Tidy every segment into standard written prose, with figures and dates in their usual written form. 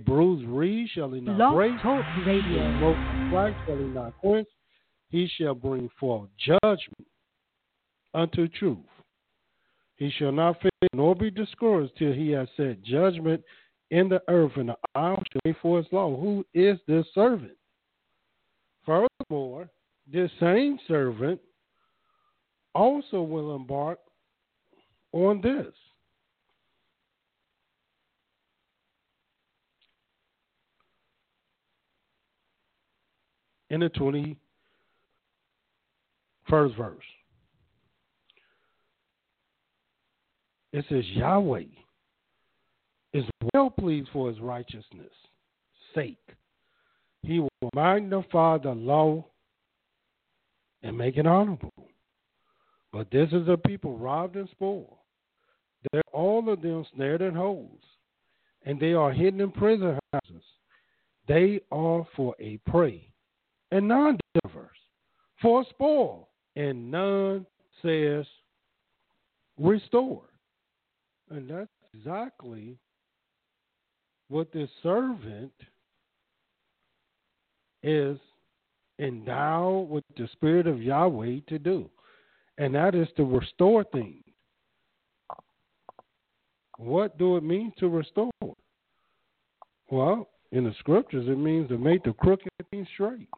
bruised reed shall he not Blog break, Talk Radio. broken flax shall he not quench. He shall bring forth judgment unto truth. He shall not fail nor be discouraged till he has set judgment in the earth, and the hour shall wait for his law. Who is this servant? Furthermore, this same servant also will embark on this. In the 21st verse, it says, Yahweh is well pleased for his righteousness' sake. He will magnify the law and make it honorable. But this is a people robbed and spoiled. They're all of them snared in holes, and they are hidden in prison houses. They are for a prey, and none delivers, for a spoil, and none says restore. And that's exactly what this servant is endowed with the Spirit of Yahweh to do. And that is to restore things. What do it mean to restore? Well, in the scriptures, it means to make the crooked things straight.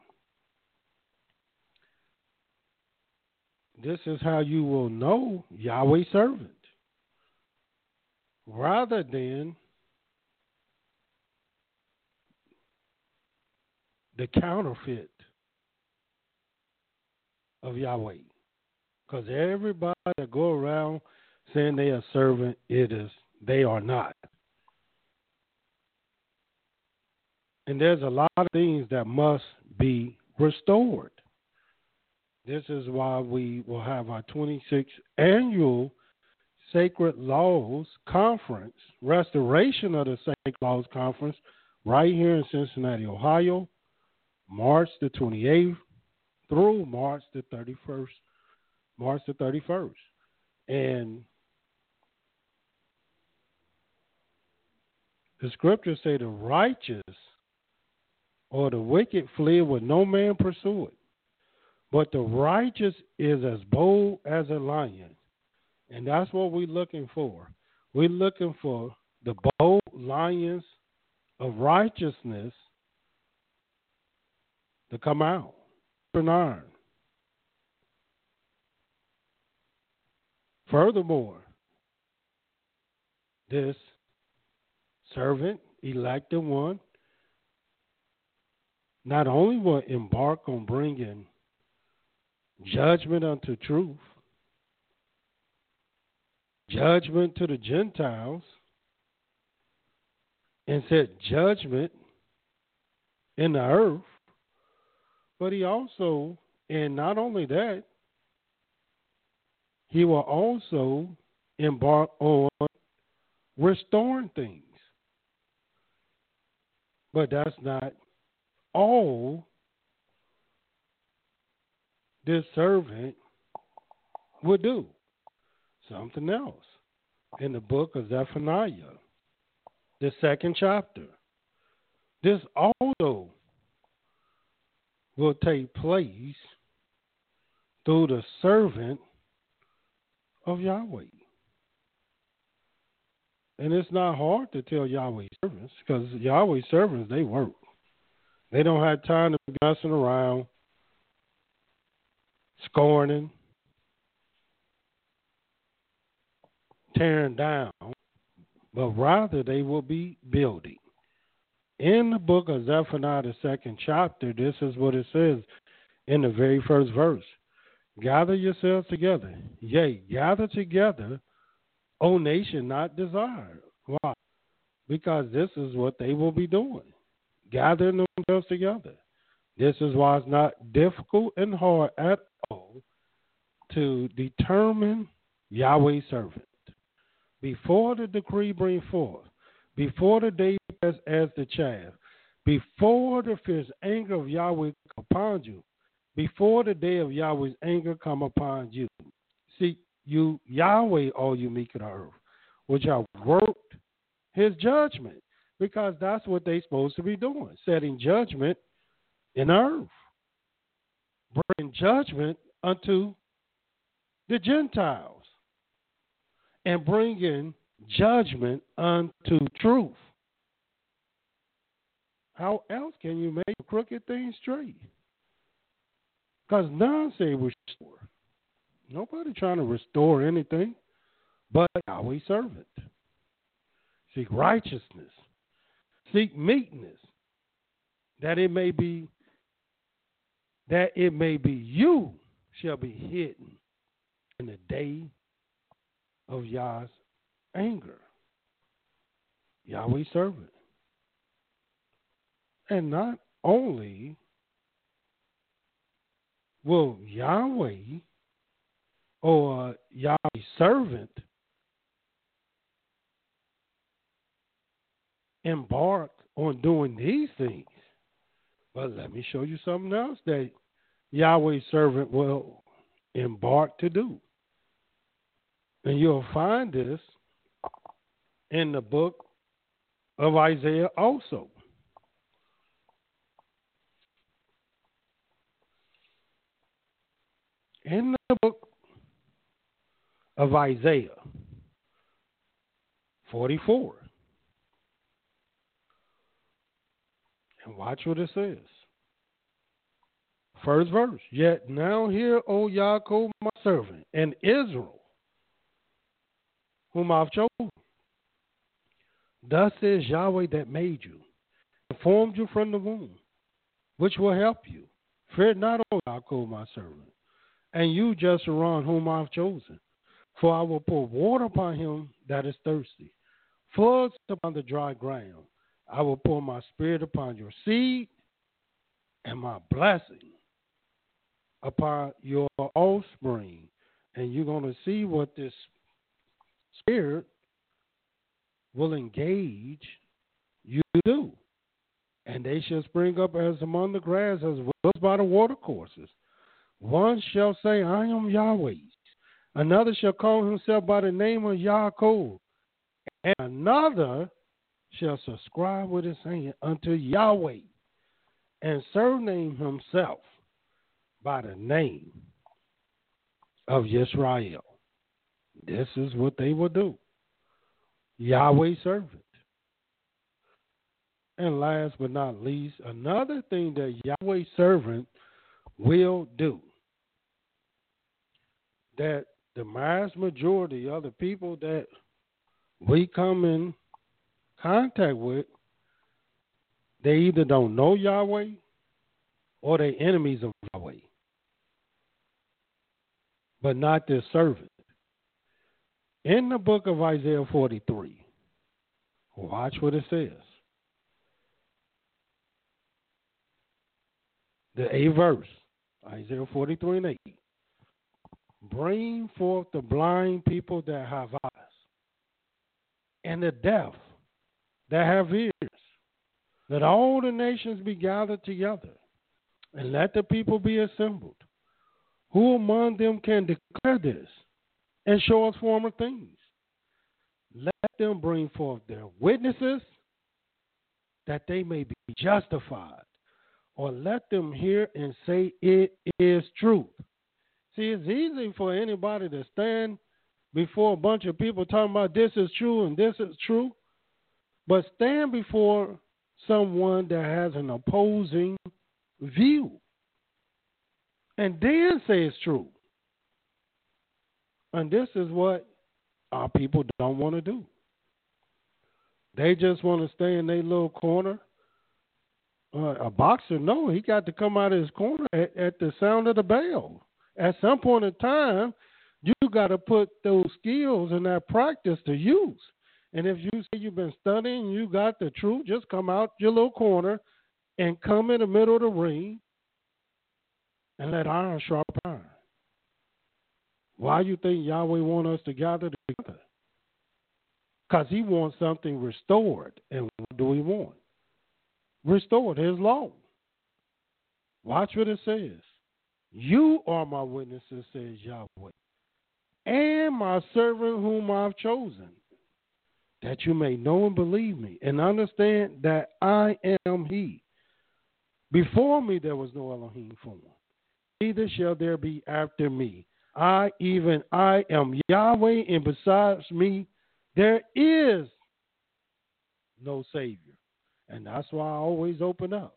This is how you will know Yahweh's servant, rather than the counterfeit of Yahweh. Because everybody that go around saying they are servant, they are not. And there's a lot of things that must be restored. This is why we will have our 26th annual Sacred Laws Conference, restoration of the Sacred Laws Conference, right here in Cincinnati, Ohio, March the 28th through March the 31st. March the 31st. And the scriptures say the righteous or the wicked flee with no man pursue it. But the righteous is as bold as a lion. And that's what we're looking for. We're looking for the bold lions of righteousness to come out. Iron. Furthermore, this servant, elected one, not only will embark on bringing judgment unto truth, judgment to the Gentiles, and set judgment in the earth, but he also, and not only that, he will also embark on restoring things. But that's not all this servant would do. Something else. In the book of Zephaniah, the 2nd chapter, this also will take place through the servant of Yahweh. And it's not hard to tell Yahweh servants, because Yahweh servants, they work. They don't have time to be messing around, scorning, tearing down, but rather they will be building. In the book of Zephaniah, the 2nd chapter, this is what it says in the very first verse. Gather yourselves together. Yea, gather together, O nation not desired. Why? Because this is what they will be doing. Gathering themselves together. This is why it's not difficult and hard at all to determine Yahweh's servant. Before the decree bring forth, before the day as the chaff, before the fierce anger of Yahweh come upon you, before the day of Yahweh's anger come upon you. See, you, Yahweh, all you meek of the earth, which have worked his judgment. because that's what they're supposed to be doing, setting judgment in the earth, bringing judgment unto the Gentiles, and bringing judgment unto truth. How else can you make crooked things straight? Because none say restore. Nobody trying to restore anything but Yahweh servant. Seek righteousness. Seek meekness. That it may be you shall be hidden in the day of Yah's anger. Yahweh servant. And not only will Yahweh or Yahweh servant embark on doing these things, but let me show you something else that Yahweh's servant will embark to do. And you'll find this in the book of Isaiah also. In the book of Isaiah 44. And watch what it says. First verse. Yet now hear, O Yaakov, my servant, and Israel, whom I've chosen. Thus says Yahweh that made you, and formed you from the womb, which will help you. Fear not, O Yaakov, my servant, and you, Jeshurun, whom I've chosen. For I will pour water upon him that is thirsty, floods upon the dry ground. I will pour my spirit upon your seed and my blessing upon your offspring. And you're going to see what this spirit will engage you to do. And they shall spring up as among the grass, as well as by the watercourses. One shall say, I am Yahweh. Another shall call himself by the name of Yaakov. And another shall subscribe with his hand unto Yahweh, and surname himself by the name of Yisrael. This is what they will do. Yahweh servant. And last but not least, another thing that Yahweh servant will do, that the vast majority of the people that we come in contact with, they either don't know Yahweh or they're enemies of Yahweh, but not their servant. In the book of Isaiah 43, watch what it says. The 8th verse, Isaiah 43 and 8. Bring forth the blind people that have eyes, and the deaf that have ears. Let all the nations be gathered together, and let the people be assembled. Who among them can declare this and show us former things? Let them bring forth their witnesses, that they may be justified, or let them hear and say it is truth. See, it's easy for anybody to stand before a bunch of people talking about this is true and this is true, but stand before someone that has an opposing view and then say it's true. And this is what our people don't want to do. They just want to stay in their little corner. A boxer, no, he got to come out of his corner at the sound of the bell. At some point in time, you got to put those skills and that practice to use. And if you say you've been studying, you got the truth, just come out your little corner and come in the middle of the ring and let iron sharpen iron. Why you think Yahweh want us to gather together? Because he wants something restored. And what do we want? Restored, his law. Watch what it says. You are my witnesses, says Yahweh, and my servant whom I've chosen, that you may know and believe me, and understand that I am he. Before me there was no Elohim form, neither shall there be after me. Even I am Yahweh, and besides me there is no Savior. And that's why I always open up.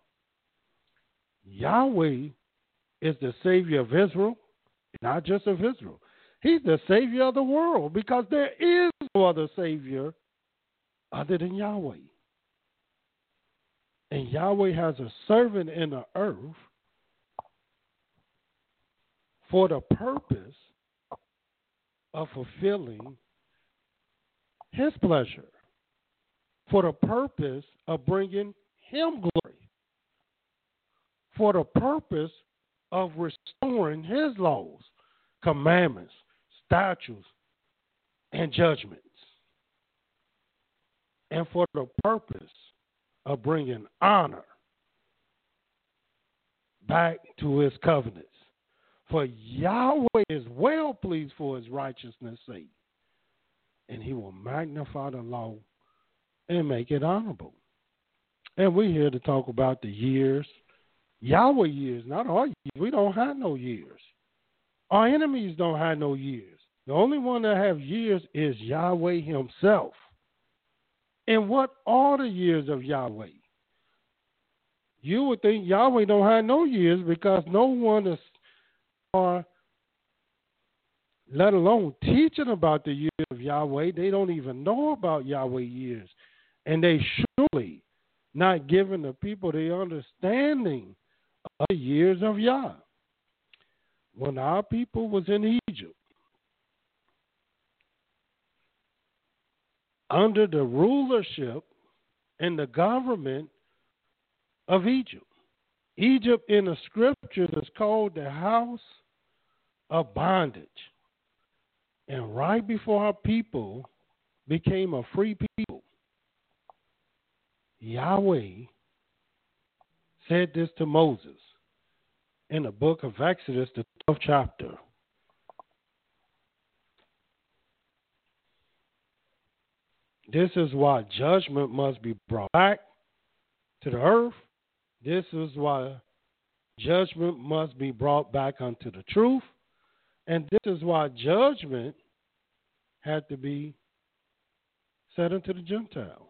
Yahweh is the Savior of Israel, not just of Israel. He's the Savior of the world, because there is no other Savior other than Yahweh. And Yahweh has a servant in the earth for the purpose of fulfilling his pleasure, for the purpose of bringing him glory, for the purpose of restoring his laws, commandments, statutes, and judgments, and for the purpose of bringing honor back to his covenants. For Yahweh is well pleased for his righteousness' sake, and he will magnify the law and make it honorable. And we're here to talk about the years, Yahweh years, not our years. We don't have no years. Our enemies don't have no years. The only one that have years is Yahweh himself. And what are the years of Yahweh? You would think Yahweh don't have no years, because no one is, let alone teaching about the years of Yahweh. They don't even know about Yahweh years. And they surely not giving the people the understanding of the years of Yah. When our people was in Egypt, under the rulership and the government of Egypt. Egypt in the scriptures is called the house of bondage. And right before our people became a free people, Yahweh said this to Moses in the book of Exodus, the 12th chapter. This is why judgment must be brought back to the earth. This is why judgment must be brought back unto the truth. And this is why judgment had to be set unto the Gentiles.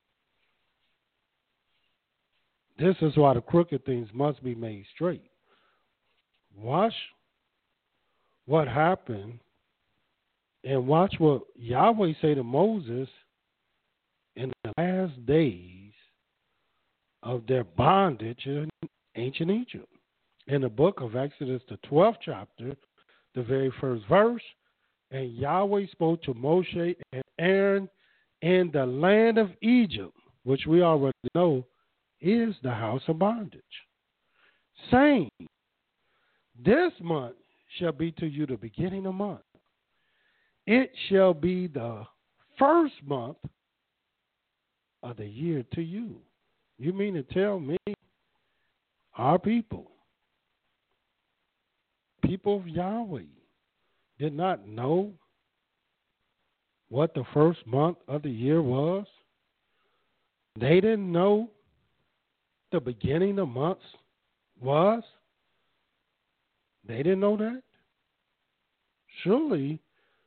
This is why the crooked things must be made straight. Watch what happened, and watch what Yahweh say to Moses in the last days of their bondage in ancient Egypt. In the book of Exodus, the 12th chapter, the very first verse, and Yahweh spoke to Moshe and Aaron in the land of Egypt, which we already know is the house of bondage, saying, this month shall be to you the beginning of month. It shall be the first month of the year to you. You mean to tell me our people of Yahweh, did not know what the first month of the year was? They didn't know the beginning of months was? They didn't know that? Surely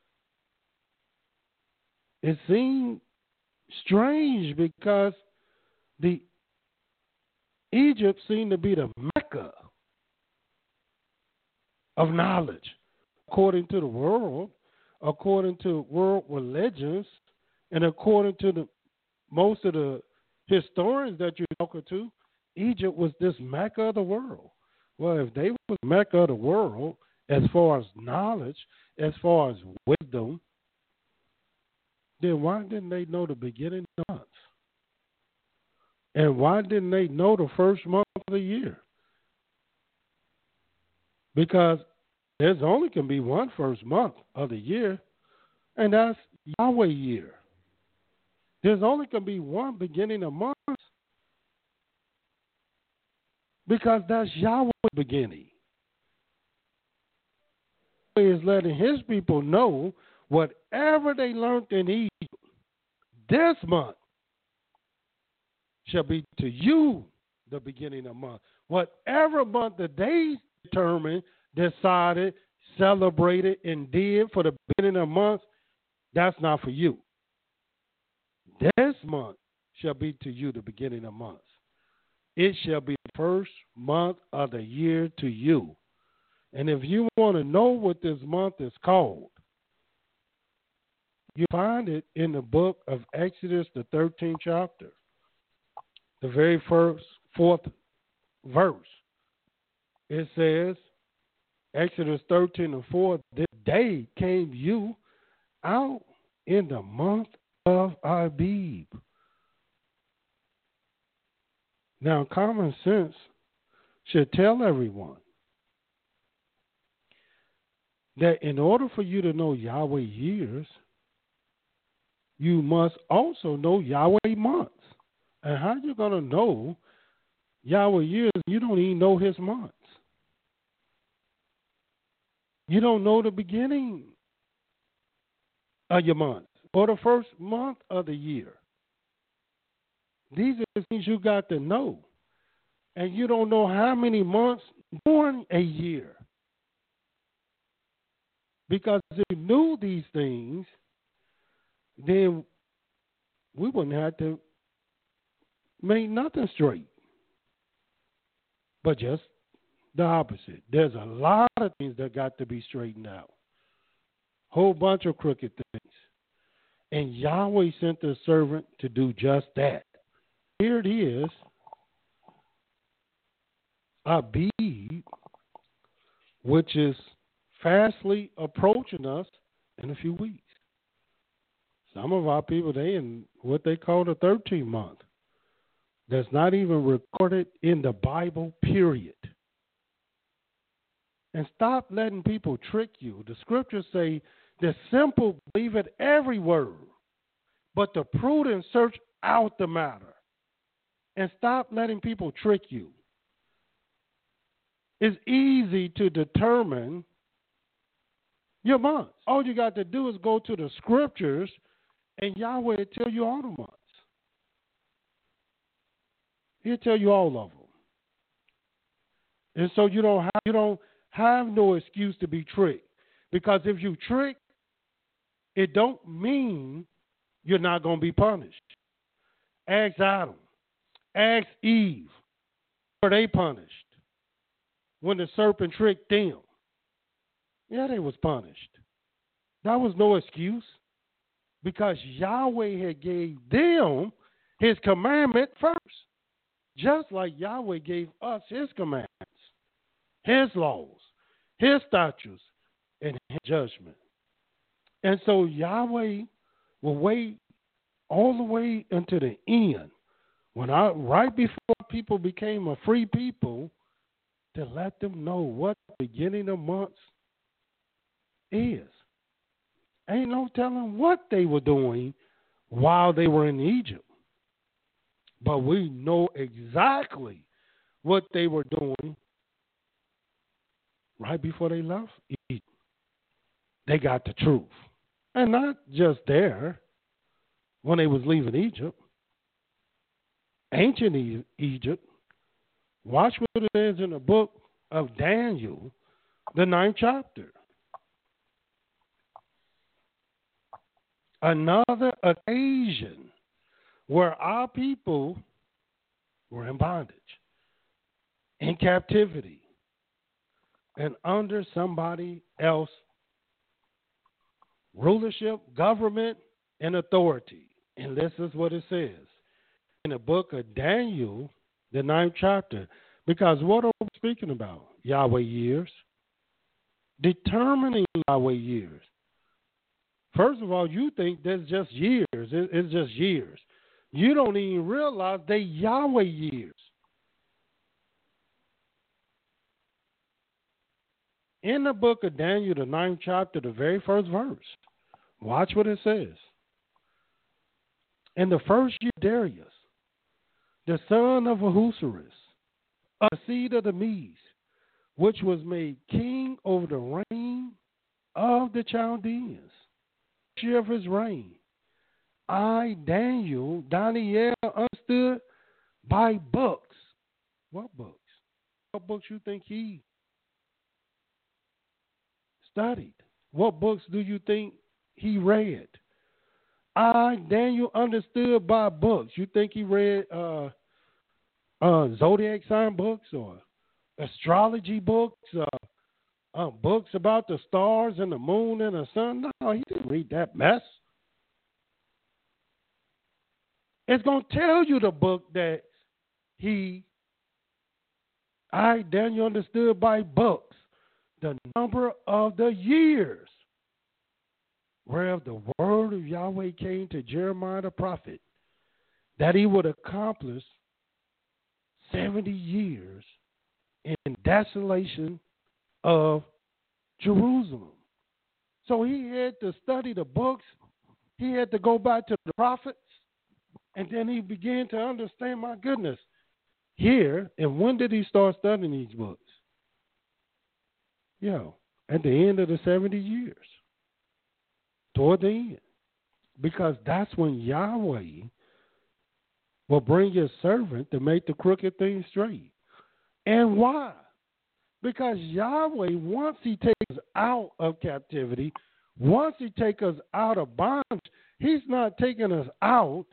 it seemed strange, because the Egypt seemed to be the Mecca of knowledge, according to the world, according to world religions, and according to most of the historians that you're talking to. Egypt was this Mecca of the world. Well, if they was Mecca of the world as far as knowledge, as far as wisdom, then why didn't they know the beginning of months? And why didn't they know the first month of the year? Because there's only can be one first month of the year, and that's Yahweh year. There's only can be one beginning of months, because that's Yahweh's beginning. He is letting his people know whatever they learned in Egypt, this month shall be to you the beginning of month. Whatever month that they determined, decided, celebrated, and did for the beginning of month, that's not for you. This month shall be to you the beginning of months. It shall be the first month of the year to you. And if you want to know what this month is called, you find it in the book of Exodus, the 13th chapter, the very fourth verse. It says, Exodus 13:4, this day came you out in the month of Abib. Now, common sense should tell everyone that in order for you to know Yahweh years, you must also know Yahweh months. And how are you going to know Yahweh years if you don't even know his months? You don't know the beginning of your month or the first month of the year. These are the things you got to know. And you don't know how many months during a year. Because if you knew these things, then we wouldn't have to make nothing straight. But just the opposite. There's a lot of things that got to be straightened out. Whole bunch of crooked things. And Yahweh sent the servant to do just that. Here it is. Abib, which is fastly approaching us in a few weeks. Some of our people, they in what they call the 13th month. That's not even recorded in the Bible, period. And stop letting people trick you. The scriptures say the simple believe it every word, but the prudent search out the matter. And stop letting people trick you. It's easy to determine your months. All you got to do is go to the scriptures, and Yahweh will tell you all the months. He'll tell you all of them. And so you don't have no excuse to be tricked. Because if you trick, it don't mean you're not going to be punished. Ask Adam. Ask Eve. Were they punished when the serpent tricked them? Yeah, they was punished. That was no excuse. Because Yahweh had gave them his commandment first. Just like Yahweh gave us his commandments, his laws, his statutes, and his judgment. And so Yahweh will wait all the way until the end, right before people became a free people, to let them know what the beginning of months is. Ain't no telling what they were doing while they were in Egypt. But we know exactly what they were doing right before they left Egypt. They got the truth. And not just there when they was leaving Egypt. Ancient Egypt. Watch what it is in the book of Daniel, the 9th chapter. Another occasion where our people were in bondage, in captivity, and under somebody else rulership, government, and authority. And this is what it says in the book of Daniel, the 9th chapter. Because what are we speaking about? Yahweh years. Determining Yahweh years. First of all, you think that's just years. It's just years. You don't even realize they Yahweh years. In the book of Daniel, the 9th chapter, the very first verse, watch what it says. In the first year of Darius, the son of Ahasuerus, a seed of the Medes, which was made king over the reign of the Chaldeans, year of his reign, Daniel understood by books. What books? What books you think he studied? What books do you think he read? Daniel understood by books. You think he read zodiac sign books or astrology books, books about the stars and the moon and the sun? No, he didn't read that mess. It's going to tell you the book that Daniel understood by books, the number of the years whereof the word of Yahweh came to Jeremiah the prophet, that he would accomplish 70 years in desolation of Jerusalem. So he had to study the books. He had to go back to the prophets. And then he began to understand, my goodness, here, and when did he start studying these books? At the end of the 70 years. Toward the end. Because that's when Yahweh will bring his servant to make the crooked things straight. And why? Because Yahweh, once he takes us out of captivity, once he takes us out of bondage, he's not taking us out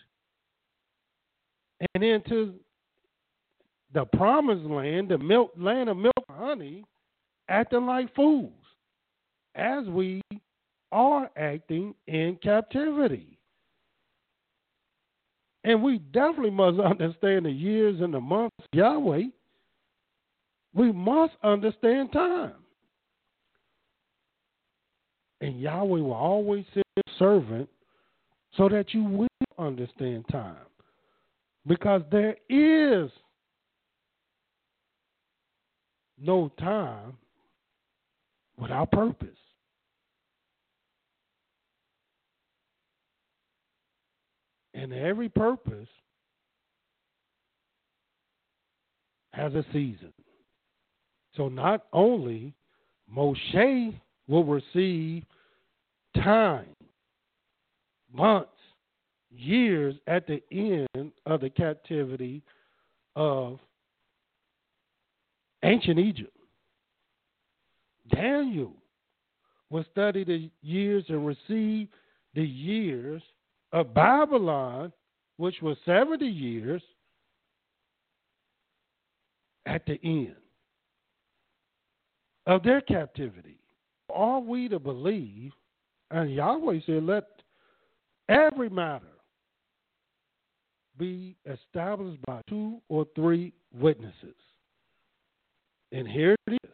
and into the promised land, the land of milk and honey, acting like fools, as we are acting in captivity. And we definitely must understand the years and the months of Yahweh. We must understand time. And Yahweh will always send a servant so that you will understand time. Because there is no time without purpose. And every purpose has a season. So not only Moshe will receive time, months, years at the end of the captivity of ancient Egypt. Daniel will study the years and receive the years of Babylon, which was 70 years, at the end of their captivity. Are we to believe, and Yahweh said, let every matter be established by 2 or 3 witnesses. And here it is.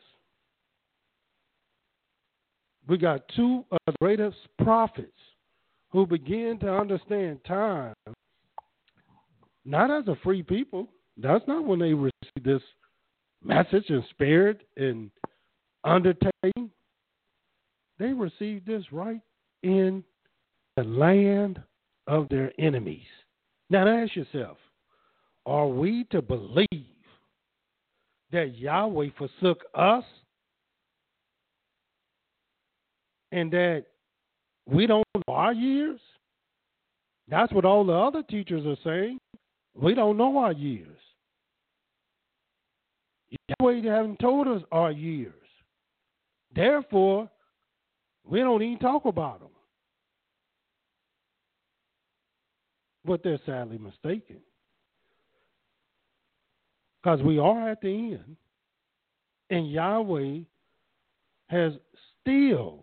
We got 2 of the greatest prophets who began to understand time, not as a free people. That's not when they received this message and spirit and undertaking. They received this right in the land of their enemies. Now ask yourself, are we to believe that Yahweh forsook us and that we don't know our years? That's what all the other teachers are saying. We don't know our years. Yahweh haven't told us our years. Therefore, we don't even talk about them. But they're sadly mistaken. Because we are at the end, and Yahweh has still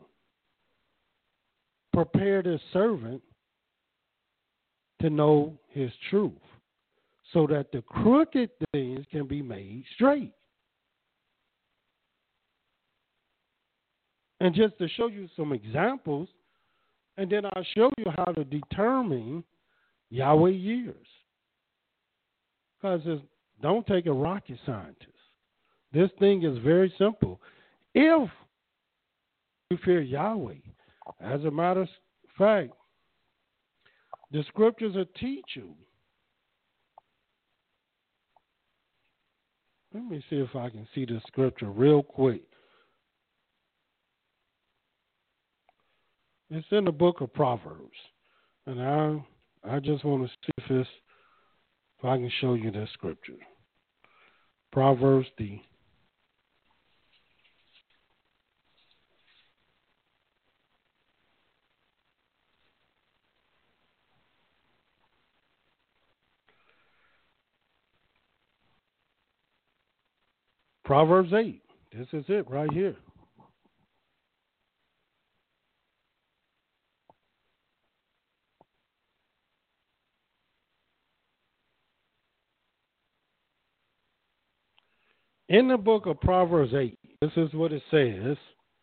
prepared his servant to know his truth so that the crooked things can be made straight. And just to show you some examples, and then I'll show you how to determine Yahweh years. Because don't take a rocket scientist. This thing is very simple. If you fear Yahweh, as a matter of fact, the scriptures will teach you. Let me see if I can see the scripture real quick. It's in the book of Proverbs. And I just want to see if I can show you this scripture. Proverbs 8. This is it right here. In the book of Proverbs 8, this is what it says.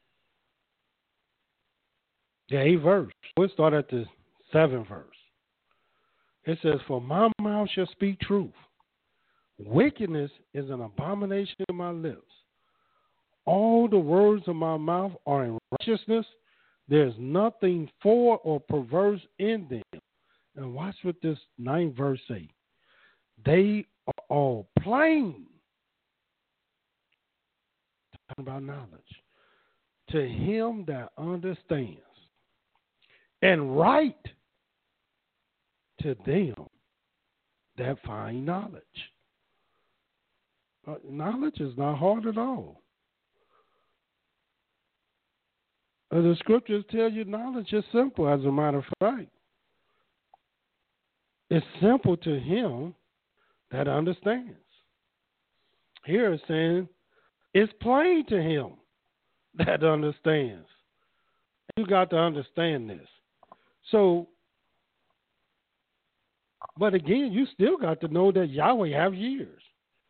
The 8th verse. We'll start at the 7th verse. It says, "For my mouth shall speak truth. Wickedness is an abomination to my lips. All the words of my mouth are in righteousness. There's nothing foul or perverse in them." And watch what this 9th verse say. "They are all plain." Talking about knowledge. "To him that understands. And right to them that find knowledge." Knowledge is not hard at all. The scriptures tell you knowledge is simple, as a matter of fact. It's simple to him that understands. Here it's saying it's plain to him that understands. You got to understand this. So, but again, you still got to know that Yahweh have years.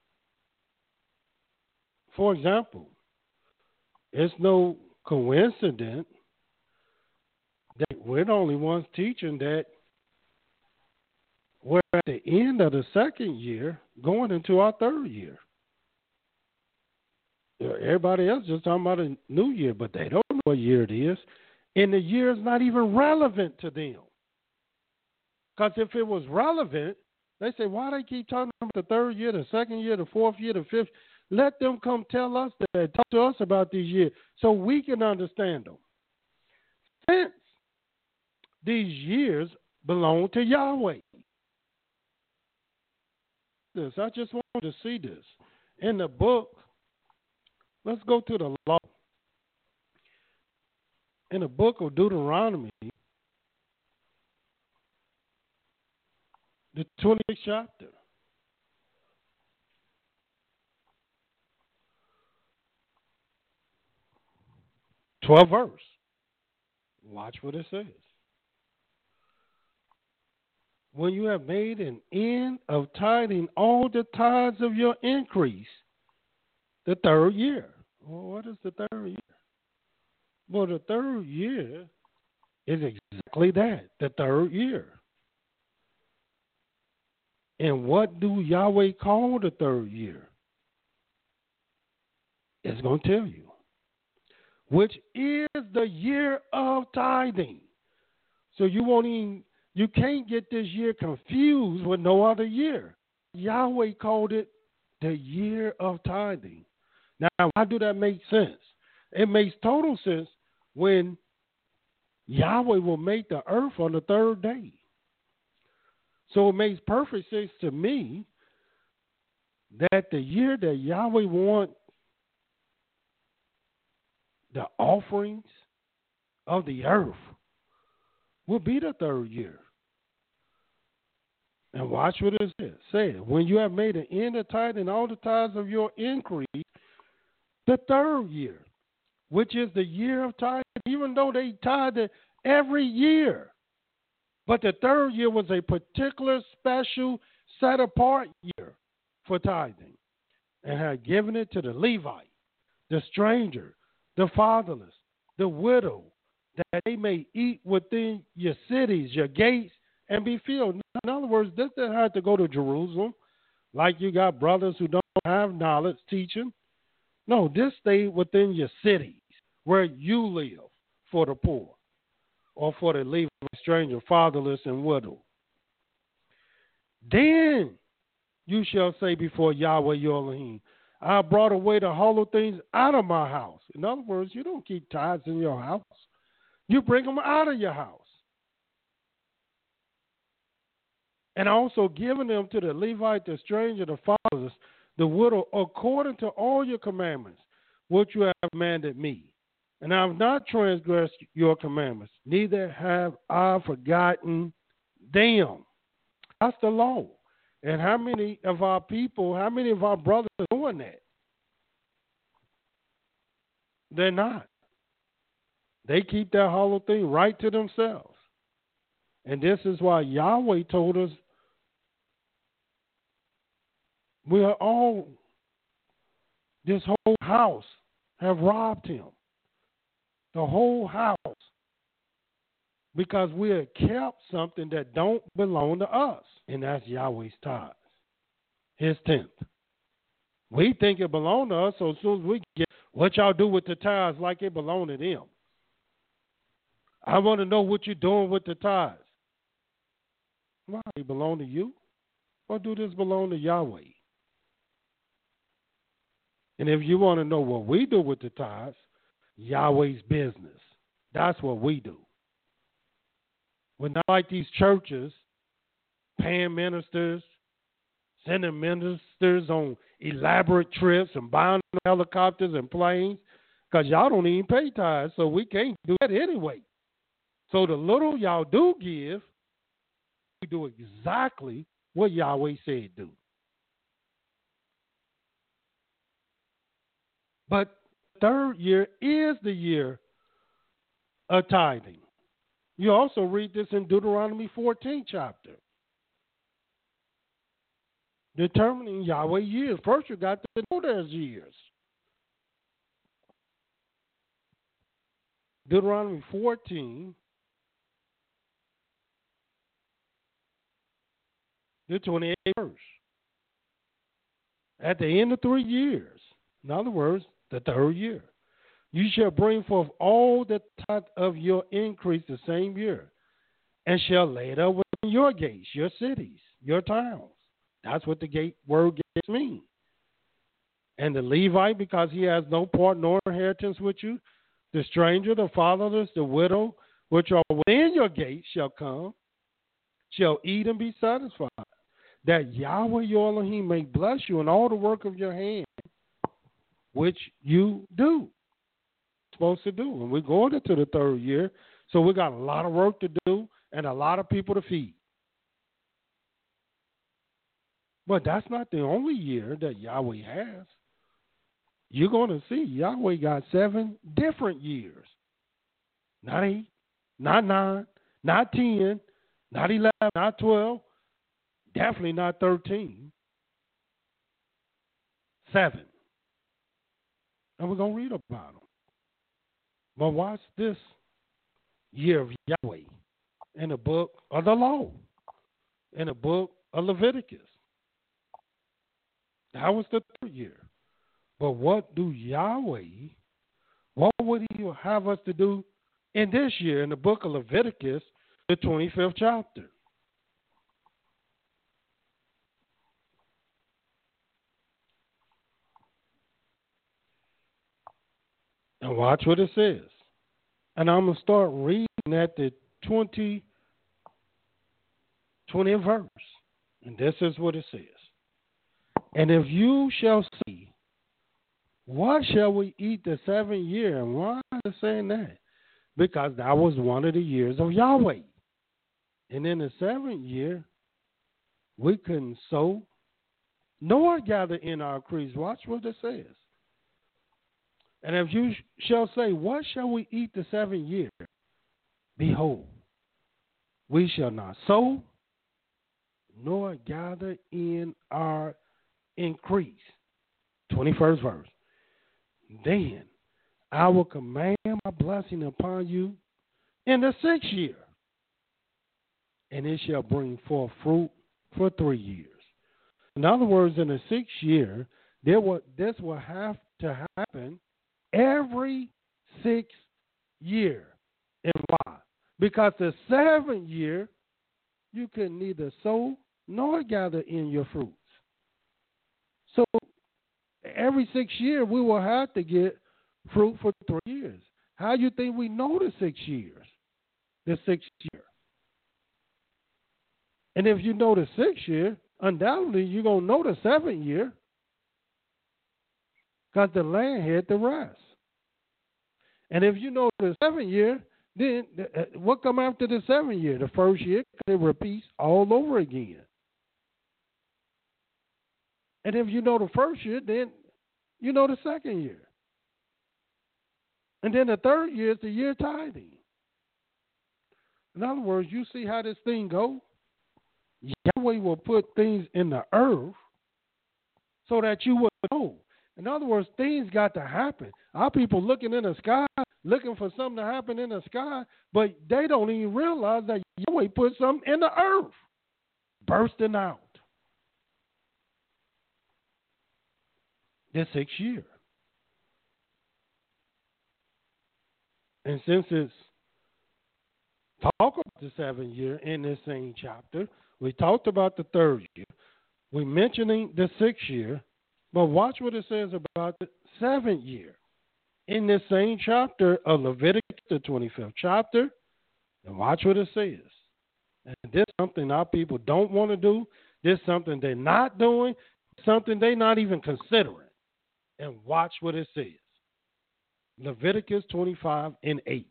For example, it's no coincidence that we're the only ones teaching that we're at the end of the second year going into our third year. Everybody else just talking about a new year, but they don't know what year it is. And the year is not even relevant to them. Because if it was relevant, they say, why they keep talking about the third year, the second year, the fourth year, the fifth? Let them come tell us that, talk to us about these years so we can understand them. Since these years belong to Yahweh. I just want to see this. In the book, let's go to the law. In the book of Deuteronomy, the 26th chapter. #12th verse. Watch what it says. "When you have made an end of tithing all the tithes of your increase, the third year." Well, what is the third year? Well, the third year is exactly that, the third year. And what do Yahweh call the third year? It's going to tell you. Which is the year of tithing. So you can't get this year confused with no other year. Yahweh called it the year of tithing. Now, why do that make sense? It makes total sense when Yahweh will make the earth on the third day. So it makes perfect sense to me that the year that Yahweh wants the offerings of the earth will be the third year. And watch what it says. "When you have made an end of tithing all the tithes of your increase, the third year, which is the year of tithing," even though they tithed every year. But the third year was a particular, special, set-apart year for tithing, and had given it to the Levite, the stranger, the fatherless, the widow, that they may eat within your cities, your gates, and be filled. In other words, this didn't have to go to Jerusalem, like you got brothers who don't have knowledge teaching. No, this stayed within your cities, where you live, for the poor, or for the Levite, stranger, fatherless, and widow. "Then you shall say before Yahweh your Elohim, I brought away the hollow things out of my house." In other words, you don't keep tithes in your house. You bring them out of your house. and also giving them to the Levite, the stranger, the fatherless, the widow, according to all your commandments, which you have commanded me. And I have not transgressed your commandments, neither have I forgotten them. That's the law. And how many of our people, how many of our brothers are doing that? They're not. They keep that hollow thing right to themselves. And this is why Yahweh told us we are all, this whole house have robbed him. The whole house. Because we have kept something that don't belong to us. And that's Yahweh's tithes. His tenth. We think it belongs to us, so as soon as we get what y'all do with the tithes like it belong to them. I want to know what you're doing with the tithes. Why? They belong to you? Or do this belong to Yahweh? And if you want to know what we do with the tithes, Yahweh's business. That's what we do. We're not like these churches paying ministers, sending ministers on elaborate trips and buying helicopters and planes, because y'all don't even pay tithes, so we can't do that anyway. So the little y'all do give, we do exactly what Yahweh said do. But the third year is the year of tithing. You also read this in Deuteronomy 14 chapter. Determining Yahweh years. First you got to know there's years. Deuteronomy 14, the 28th verse. At the end of 3 years, in other words, the third year, you shall bring forth all the tithe of your increase the same year, and shall lay it up within your gates, your cities, your towns. That's what the word gates mean. And the Levite, because he has no part nor inheritance with you, the stranger, the fatherless, the widow, which are within your gates shall come, shall eat and be satisfied, that Yahweh your Elohim may bless you in all the work of your hand, which you do. Supposed to do. And we're going into the third year, so we got a lot of work to do and a lot of people to feed. But that's not the only year that Yahweh has. You're going to see Yahweh got 7 different years. Not 8, not 9, not 10, not 11, not 12, definitely not 13. 7. And we're going to read about them. But watch this year of Yahweh in the book of the law, in the book of Leviticus. That was the third year. But what do Yahweh, what would he have us to do in this year in the book of Leviticus, the 25th chapter? And watch what it says. And I'm going to start reading at the 20th verse. And this is what it says. And if you shall see, what shall we eat the 7th year? And why is it saying that? Because that was one of the years of Yahweh. And in the 7th year, we couldn't sow nor gather in our increase. Watch what it says. And if you shall say, what shall we eat the 7th year? Behold, we shall not sow nor gather in our increase. 21st verse. Then I will command my blessing upon you in the 6th year, and it shall bring forth fruit for 3 years. In other words, in the 6th year, this will have to happen every 6th year. And why? Because the 7th year, you can neither sow nor gather in your fruits. So every 6th year, we will have to get fruit for 3 years. How do you think we know the 6 years? The 6th year. And if you know the 6th year, undoubtedly you're going to know the 7th year because the land had the rest. And if you know the 7th year, then what come after the 7th year? The 1st year, it repeats all over again. And if you know the 1st year, then you know the 2nd year. And then the 3rd year is the year tithing. In other words, you see how this thing goes? Yahweh will put things in the earth so that you will know. In other words, things got to happen. Our people looking in the sky, looking for something to happen in the sky, but they don't even realize that Yahweh put something in the earth, bursting out. The 6th year. And since it's talk about the 7th year in this same chapter, we talked about the 3rd year. We're mentioning the 6th year, but watch what it says about the 7th year in this same chapter of Leviticus, the 25th chapter, and watch what it says. And this is something our people don't want to do. This is something they're not doing, something they're not even considering. And watch what it says. Leviticus 25:8.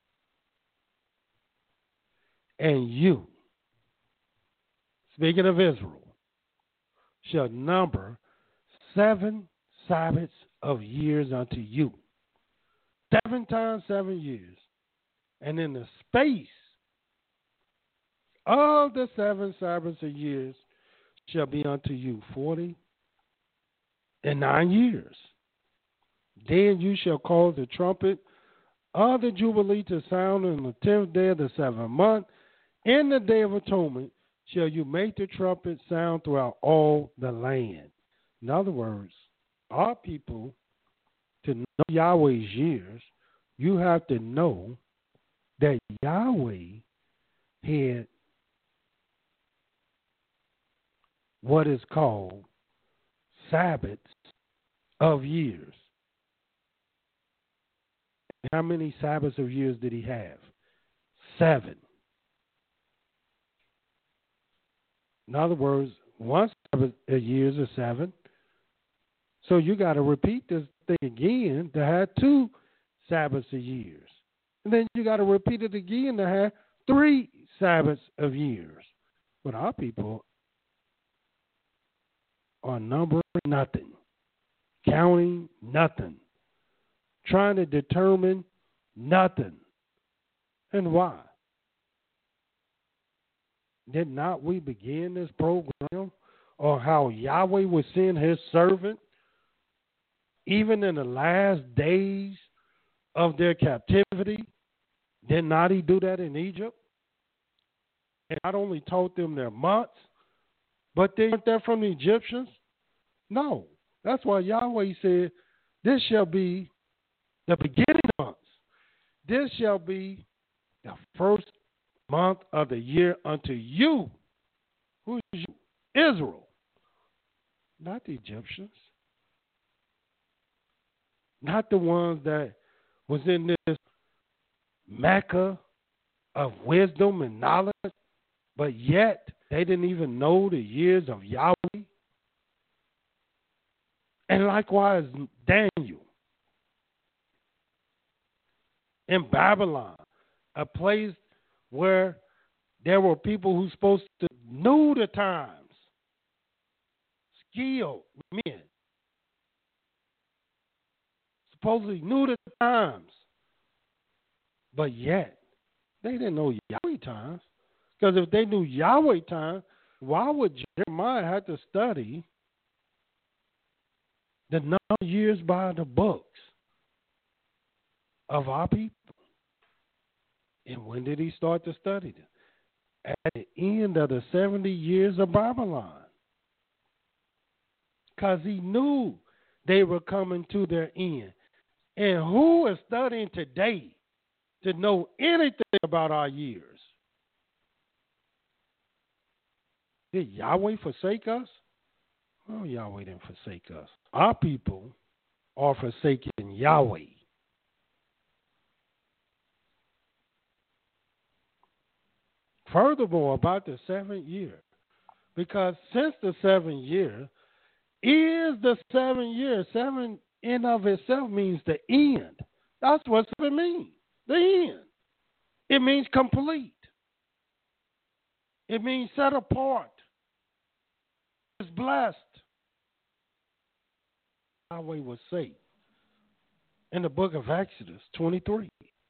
And you, speaking of Israel, shall number 7 Sabbaths of years unto you. 7 times 7 years. And in the space of the 7 Sabbaths of years shall be unto you 49 years. Then you shall cause the trumpet of the Jubilee to sound on the 10th day of the 7th month. In the day of atonement shall you make the trumpet sound throughout all the land. In other words, our people, to know Yahweh's years, you have to know that Yahweh had what is called Sabbaths of years. How many Sabbaths of years did he have? 7. In other words, 1 Sabbath a year is a 7. So you got to repeat this thing again to have 2 Sabbaths a years. And then you got to repeat it again to have 3 Sabbaths of years. But our people are numbering nothing, counting nothing, trying to determine nothing. And why? Did not we begin this program on how Yahweh would send his servant even in the last days of their captivity? Did not he do that in Egypt? And not only taught them their months, but they learned that from the Egyptians? No. That's why Yahweh said, this shall be the beginning months. This shall be the first month of the year unto you. Who is you? Israel. Not the Egyptians. Not the ones that was in this Mecca of wisdom and knowledge, but yet they didn't even know the years of Yahweh. And likewise, Daniel in Babylon, a place where there were people who supposed to know the times, skilled men, supposedly knew the times, but yet they didn't know Yahweh times. Because if they knew Yahweh time, why would Jeremiah have to study the number of years by the books of our people? And when did he start to study them? At the end of the 70 years of Babylon. Because he knew they were coming to their end. And who is studying today to know anything about our years? Did Yahweh forsake us? Oh, Yahweh didn't forsake us. Our people are forsaking Yahweh. furthermore, about the 7th year, because since the 7th year is the 7th year, 7 in of itself means the end. That's what it means, the end. It means complete. It means set apart. It's blessed. Yahweh will say in the book of Exodus 23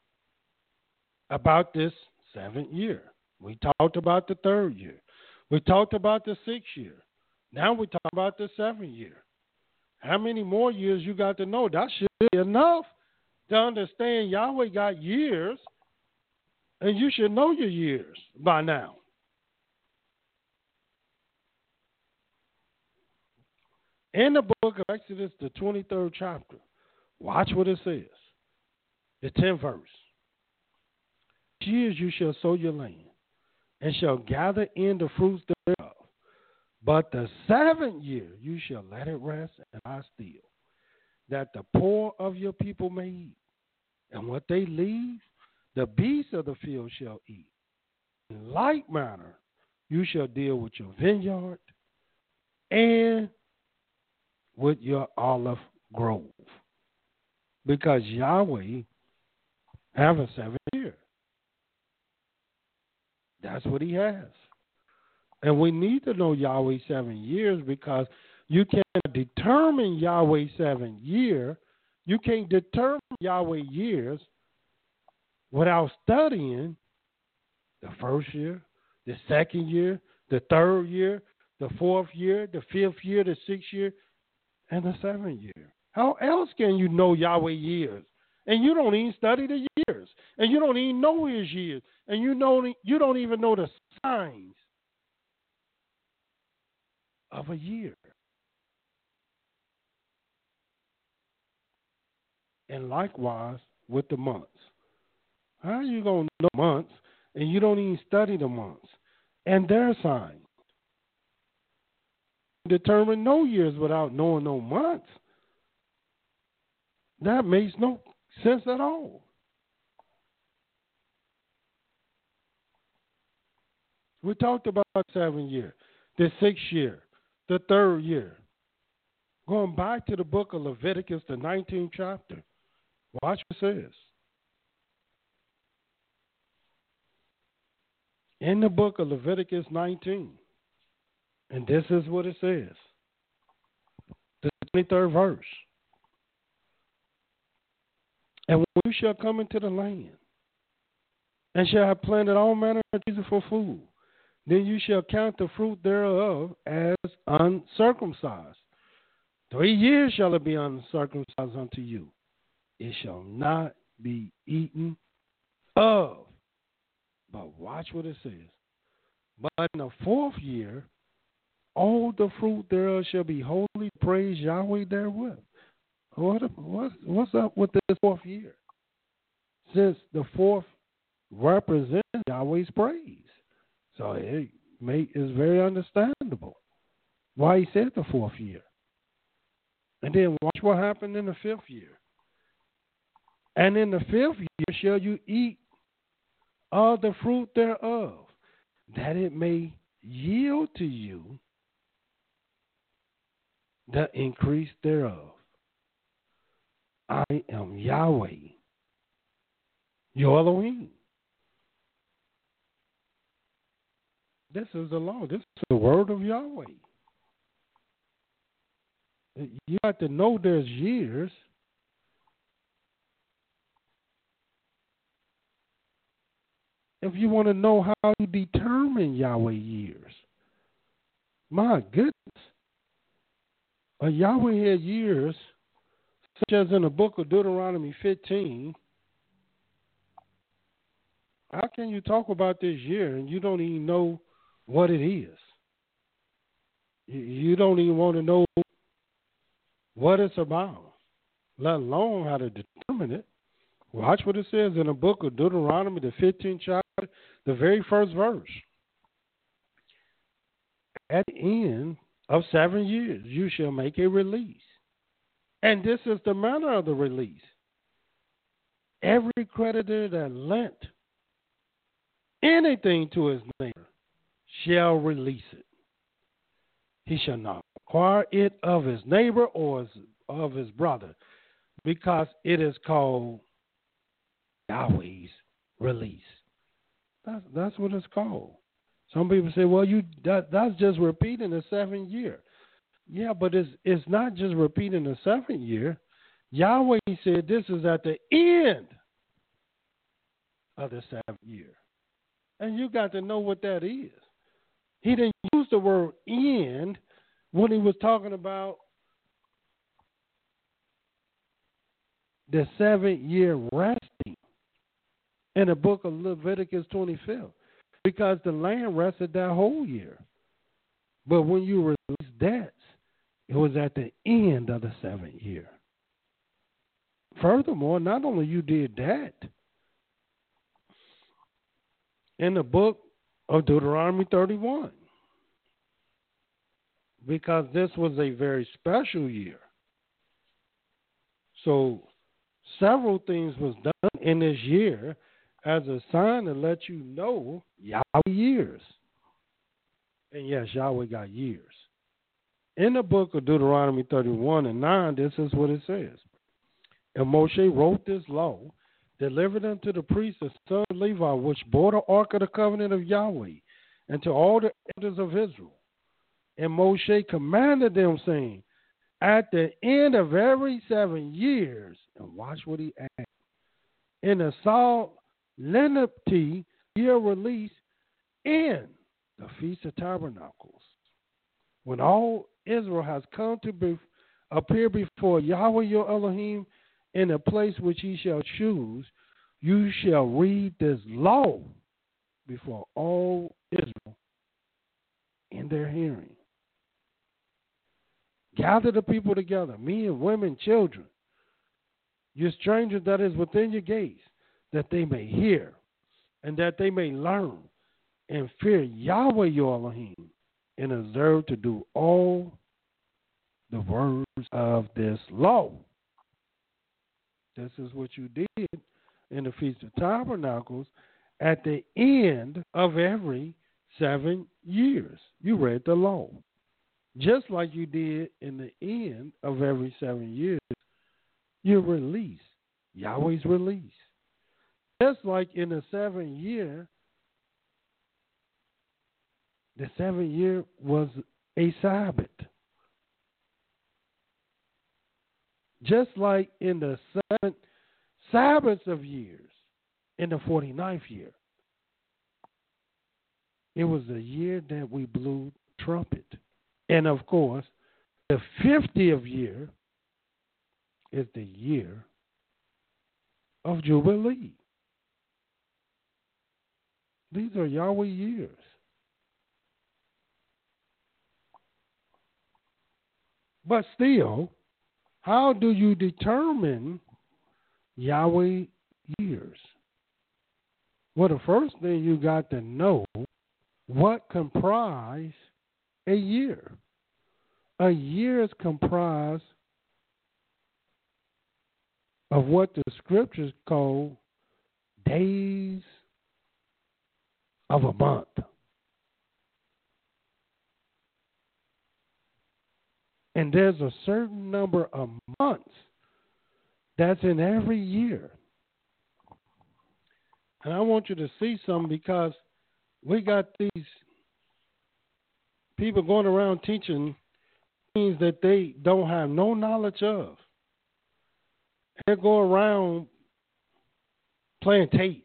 about this 7th year. We talked about the 3rd year. We talked about the 6th year. Now we talk about the 7th year. How many more years you got to know? That should be enough to understand Yahweh got years, and you should know your years by now. In the book of Exodus, the 23rd chapter, watch what it says. The 10th verse. Years you shall sow your land, and shall gather in the fruits thereof. But the 7th year you shall let it rest and lie still, that the poor of your people may eat. And what they leave, the beasts of the field shall eat. In like manner, you shall deal with your vineyard and with your olive grove. Because Yahweh have a 7th year. That's what he has. And we need to know Yahweh's 7 years, because you can't determine Yahweh's 7th year. You can't determine Yahweh years without studying the 1st year, the 2nd year, the 3rd year, the 4th year, the 5th year, the 6th year, and the 7th year. How else can you know Yahweh years? And you don't even study the years. And you don't even know his years. And you don't even know the signs of a year. And likewise with the months. How are you going to know months and you don't even study the months and their signs? Determine no years without knowing no months. That makes no sense at all. We talked about 7 year, the 6th year, the 3rd year. Going back to the book of Leviticus, the 19th chapter. Watch what it says. In the book of Leviticus 19, and this is what it says. The 23rd verse. And when you shall come into the land, and shall have planted all manner of trees for food, then you shall count the fruit thereof as uncircumcised. 3 years shall it be uncircumcised unto you. It shall not be eaten of. But watch what it says. But in the 4th year, all the fruit thereof shall be holy. Praise Yahweh therewith. What's up with this 4th year? Since the 4th represents Yahweh's praise. So it is very understandable why he said the 4th year. And then watch what happened in the 5th year. And in the 5th year shall you eat of the fruit thereof, that it may yield to you the increase thereof. I am Yahweh, your Elohim. This is the law. This is the word of Yahweh. You have to know there's years. If you want to know how you determine Yahweh years. My goodness. Yahweh had years, such as in the book of Deuteronomy 15. How can you talk about this year and you don't even know what it is? You don't even want to know what it's about, let alone how to determine it. Watch what it says in the book of Deuteronomy, the 15th chapter, the very first verse. At the end of 7 years, you shall make a release. And this is the manner of the release. Every creditor that lent anything to his neighbor shall release it. He shall not require it of his neighbor or of his brother, because it is called Yahweh's release. That's what it's called. Some people say, well, that's just repeating the 7th year. Yeah, but it's not just repeating the 7th year. Yahweh said this is at the end of the 7th year. And you got to know what that is. He didn't use the word end when he was talking about the 7th year resting in the book of Leviticus 25, because the land rested that whole year. But when you release debts, it was at the end of the 7th year. Furthermore, not only you did that, in the book of Deuteronomy 31, because this was a very special year. So several things was done in this year as a sign to let you know Yahweh years. And yes, Yahweh got years. In the book of Deuteronomy 31 and 9, this is what it says. And Moshe wrote this law, delivered unto the priests, the son of Levi, which bore the ark of the covenant of Yahweh, and to all the elders of Israel. And Moshe commanded them, saying, at the end of every 7 years, and watch what he added, in the solemnity year release in the Feast of Tabernacles, when all Israel has come to appear before Yahweh your Elohim in a place which he shall choose, you shall read this law before all Israel in their hearing. Gather the people together, men, women, children, your strangers that is within your gates, that they may hear and that they may learn and fear Yahweh your Elohim and observe to do all the words of this law. This is what you did in the Feast of Tabernacles at the end of every 7 years. You read the law. Just like you did in the end of every 7 years, you release, Yahweh's release. Just like in the 7th year, the 7th year was a Sabbath. Just like in the 7th Sabbaths of years, in the 49th year, it was the year that we blew trumpet. And of course, the 50th year is the year of Jubilee. These are Yahweh years. But still, how do you determine Yahweh years? Well, the first thing you got to know, what comprise a year? A year is comprised of what the scriptures call days of a month. And there's a certain number of months that's in every year. And I want you to see something, because we got these people going around teaching things that they don't have no knowledge of. They go around playing tapes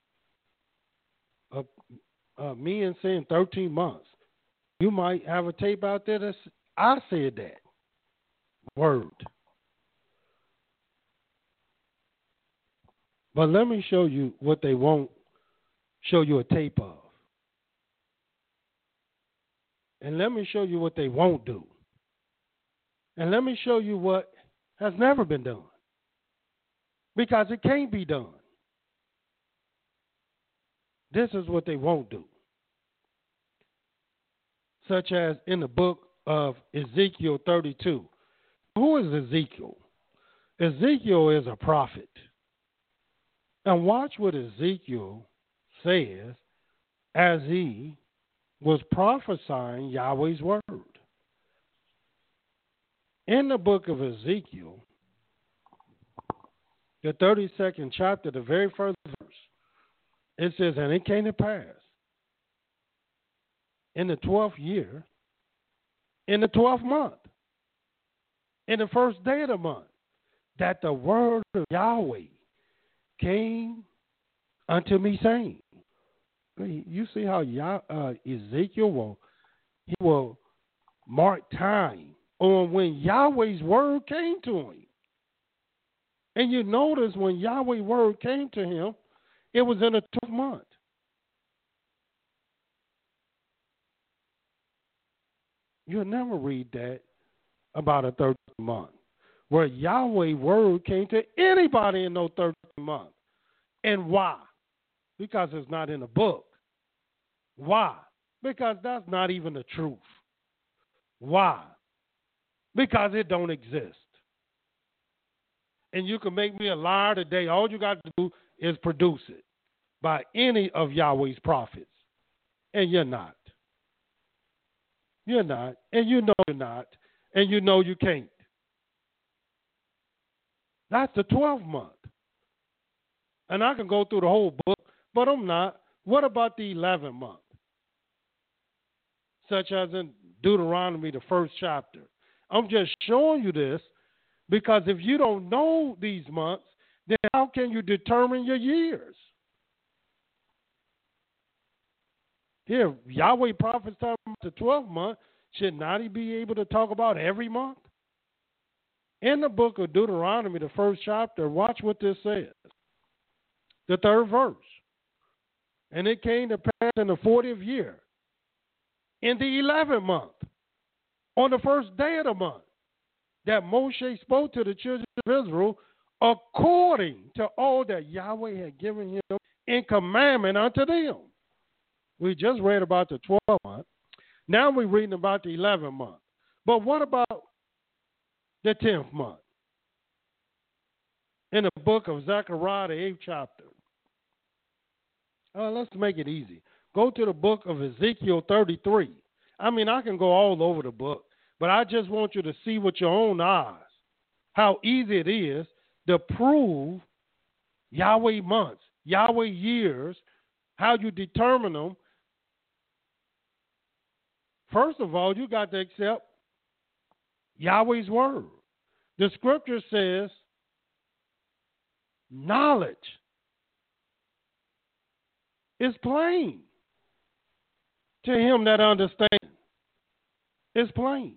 of men saying 13 months. You might have a tape out there that's, I said that word. But let me show you what they won't show you a tape of. And let me show you what they won't do. And let me show you what has never been done. Because it can't be done. This is what they won't do. Such as in the book of Ezekiel 32. Who is Ezekiel? Ezekiel is a prophet. And watch what Ezekiel says as he was prophesying Yahweh's word. In the book of Ezekiel, the 32nd chapter, the very first verse, it says, "And it came to pass in the 12th year, in the 12th month, in the first day of the month, that the word of Yahweh came unto me, saying." You see how Ezekiel will mark time on when Yahweh's word came to him. And you notice when Yahweh's word came to him, it was in the 12th month. You'll never read that about a 13th month, where Yahweh's word came to anybody in no 13th month. And why? Because it's not in the book. Why? Because that's not even the truth. Why? Because it don't exist. And you can make me a liar today. All you got to do is produce it by any of Yahweh's prophets. And you're not. You're not. And you know you're not. And you know you can't. That's the 12th month. And I can go through the whole book, but I'm not. What about the 11th month? Such as in Deuteronomy, the 1st chapter. I'm just showing you this because if you don't know these months, then how can you determine your years? Here, Yahweh prophets talking about the 12th month. Should not he be able to talk about every month? In the book of Deuteronomy, the 1st chapter, watch what this says. The 3rd verse. "And it came to pass in the 40th year, in the 11th month, on the first day of the month, that Moshe spoke to the children of Israel according to all that Yahweh had given him in commandment unto them." We just read about the 12th month. Now we're reading about the 11th month. But what about the 10th month? In the book of Zechariah, the 8th chapter. Let's make it easy. Go to the book of Ezekiel 33. I mean, I can go all over the book, but I just want you to see with your own eyes how easy it is to prove Yahweh months, Yahweh years, how you determine them. First of all, you got to accept Yahweh's word. The scripture says knowledge is plain to him that understands. It's plain.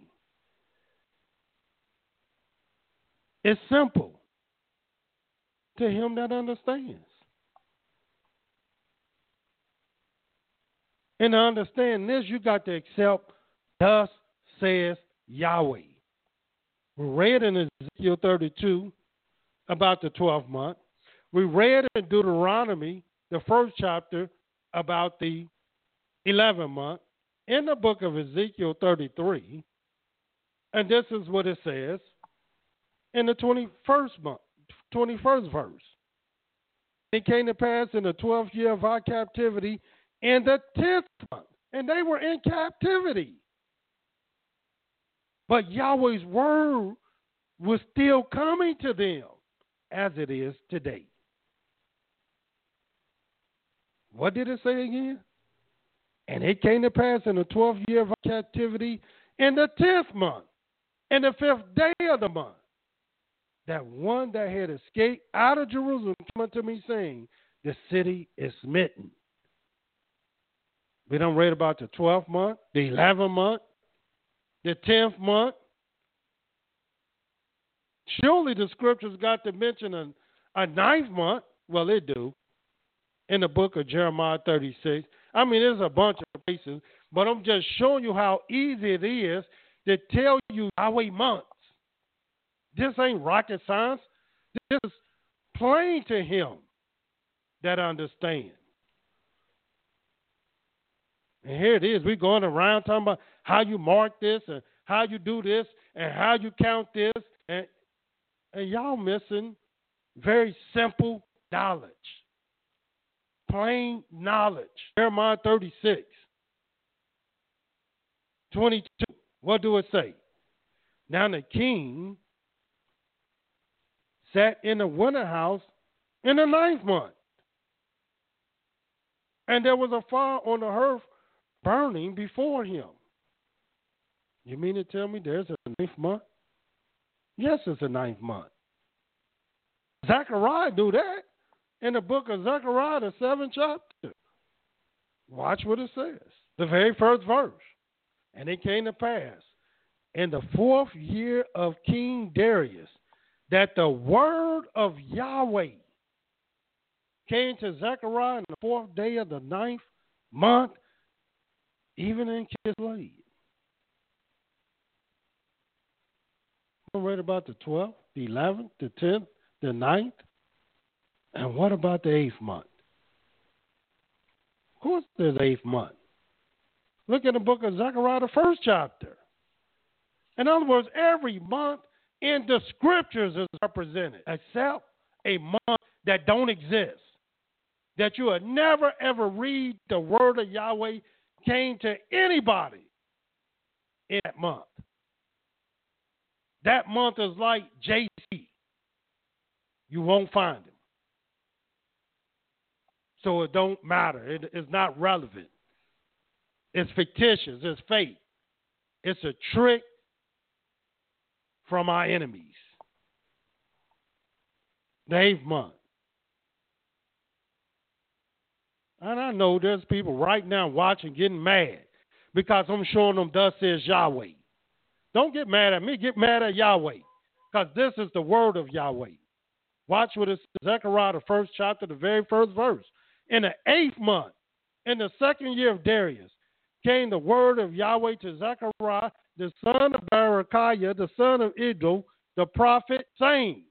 It's simple to him that understands. And to understand this, you got to accept, "Thus says Yahweh." We read in Ezekiel 32 about the 12th month. We read in Deuteronomy, the 1st chapter, about the 11th month. In the book of Ezekiel 33, and this is what it says in the 21st verse. "It came to pass in the 12th year of our captivity, in the 10th month," and they were in captivity. But Yahweh's word was still coming to them as it is today. What did it say again? "And it came to pass in the 12th year of our captivity, in the 10th month, in the 5th day of the month, that one that had escaped out of Jerusalem came unto me, saying, The city is smitten." We don't read about the 12th month, the 11th month, the 10th month. Surely the scriptures got to mention a 9th month. Well, they do. In the book of Jeremiah 36. I mean, there's a bunch of places, but I'm just showing you how easy it is to tell you Yahweh months. This ain't rocket science. This is plain to him that understands. And here it is. We're going around talking about how you mark this and how you do this and how you count this. And y'all missing very simple knowledge. plain knowledge. Jeremiah 36:22. What do it say? Now the king sat in the winter house in the 9th month. And there was a fire on the hearth burning before him. You mean to tell me there's a 9th month? Yes, it's a 9th month. Zechariah knew that in the book of Zechariah, the 7th chapter. Watch what it says. The very first verse. And it came to pass in the 4th year of King Darius that the word of Yahweh came to Zechariah on the 4th day of the 9th month, even in Kislev. I read about the 12th, the 11th, the 10th, the 9th. And what about the 8th month? Of course there's 8th month. Look at the book of Zechariah, the 1st chapter. In other words, every month in the scriptures is represented, except a month that don't exist. That you would never, ever read the word of Yahweh came to anybody in that month. That month is like JC. You won't find him. So it don't matter. It's not relevant. It's fictitious. It's fake. It's a trick from our enemies. The 8th month. And I know there's people right now watching getting mad because I'm showing them thus says Yahweh. Don't get mad at me. Get mad at Yahweh because this is the word of Yahweh. Watch what it says. Zechariah, the 1st chapter, the very first verse. In the 8th month, in the 2nd year of Darius, came the word of Yahweh to Zechariah, the son of Berechiah, the son of Iddo, the prophet, saying.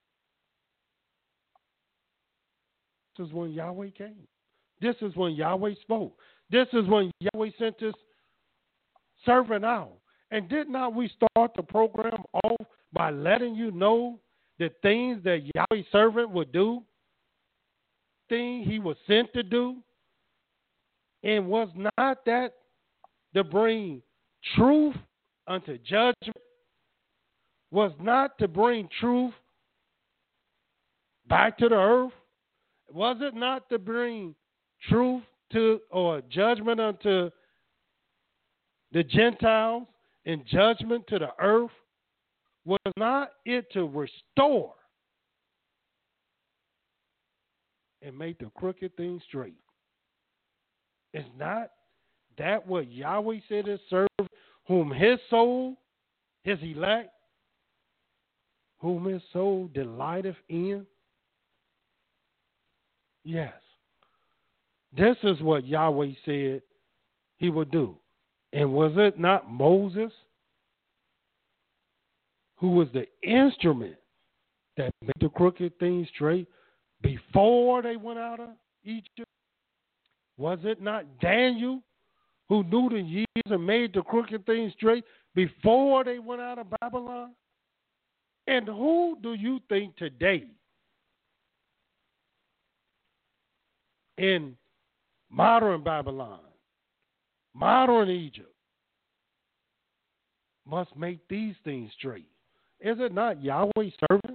This is when Yahweh came. This is when Yahweh spoke. This is when Yahweh sent his servant out. And did not we start the program off by letting you know the things that Yahweh's servant would do? Thing he was sent to do? And was not that to bring truth unto judgment? Was not to bring truth back to the earth? Was it not to bring truth to or judgment unto the Gentiles and judgment to the earth? Was not it to restore and make the crooked things straight? Is not that what Yahweh said his servant, whom his soul, his elect, whom his soul delighteth in? Yes. This is what Yahweh said he would do. And was it not Moses who was the instrument that made the crooked things straight before they went out of Egypt? Was it not Daniel who knew the years and made the crooked things straight before they went out of Babylon? And who do you think today in modern Babylon, modern Egypt, must make these things straight? Is it not Yahweh's servant?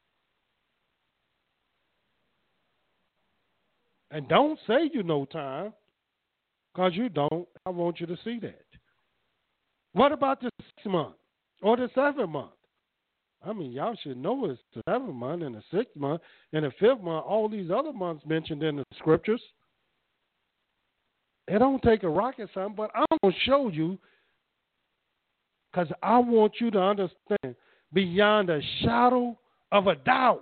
And don't say you know time, because you don't. I want you to see that. What about the 6th month or the 7th month? I mean, y'all should know it's the 7th month and the 6th month and the 5th month, all these other months mentioned in the scriptures. It don't take a rocket science, but I'm going to show you because I want you to understand beyond a shadow of a doubt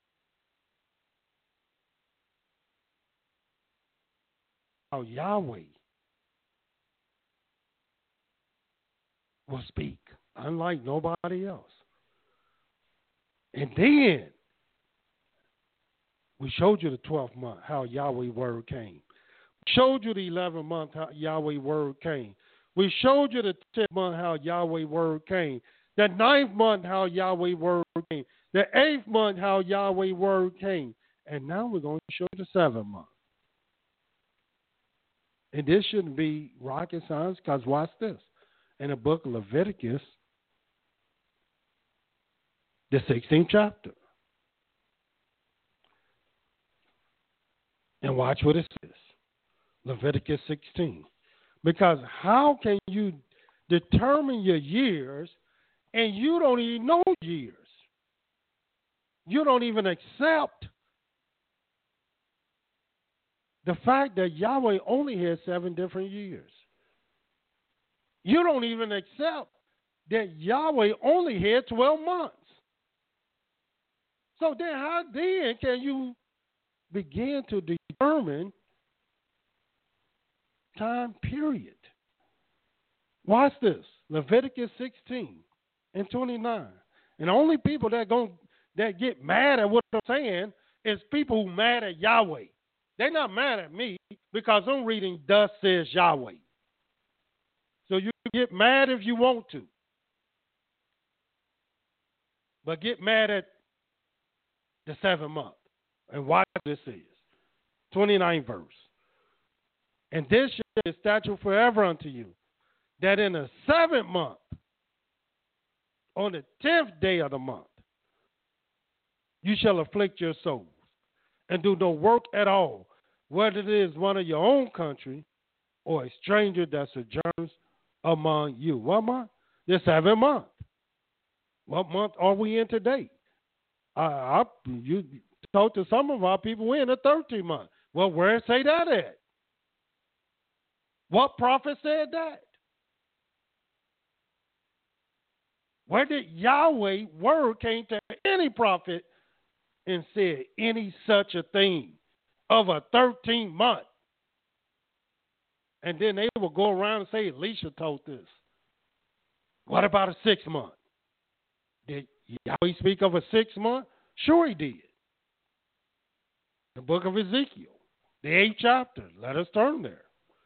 how Yahweh will speak, unlike nobody else. And then we showed you the 12th month, how Yahweh word came. We showed you the 11th month, how Yahweh word came. We showed you the 10th month, how Yahweh word came. The 9th month, how Yahweh word came. The 8th month, how Yahweh word came. And now we're going to show you the 7th month. And this shouldn't be rocket science because watch this. In the book of Leviticus, the 16th chapter. And watch what it says. Leviticus 16. Because how can you determine your years and you don't even know years? You don't even accept the fact that Yahweh only has 7 different years. You don't even accept that Yahweh only had 12 months. So then how then can you begin to determine time period? Watch this. Leviticus 16 and 29. And the only people that get mad at what I'm saying is people who mad at Yahweh. They're not mad at me because I'm reading thus says Yahweh. So you get mad if you want to. But get mad at the 7th month. And watch this is. 29th verse. And this shall be a statute forever unto you, that in the 7th month, on the 10th day of the month, you shall afflict your souls and do no work at all, whether it is one of your own country or a stranger that sojourns among you. What month? The 7th month. What month are we in today? You talk to some of our people, we're in the 13th month. Well, where say that at? What prophet said that? Where did Yahweh word came to any prophet and said any such a thing of a 13th month? And then they will go around and say, Elisha told this. What about a 6th month? Did Yahweh speak of a 6th month? Sure he did. The book of Ezekiel, the 8th chapter. Let us turn there.